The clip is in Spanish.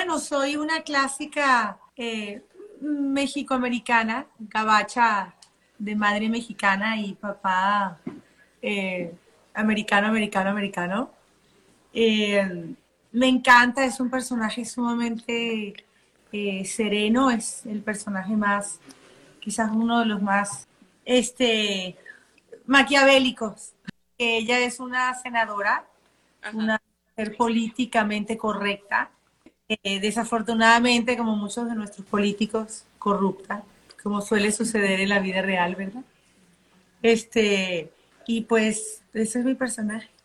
Bueno, soy una clásica mexicoamericana, gabacha de madre mexicana y papá eh, americano, americano, americano. Eh, Me encanta, es un personaje sumamente sereno, es el personaje más, quizás uno de los más este, maquiavélicos. Ella es una senadora, Ajá. una mujer políticamente correcta, desafortunadamente, como muchos de nuestros políticos, corrupta, como suele suceder en la vida real, ¿verdad? Este, y pues ese es mi personaje.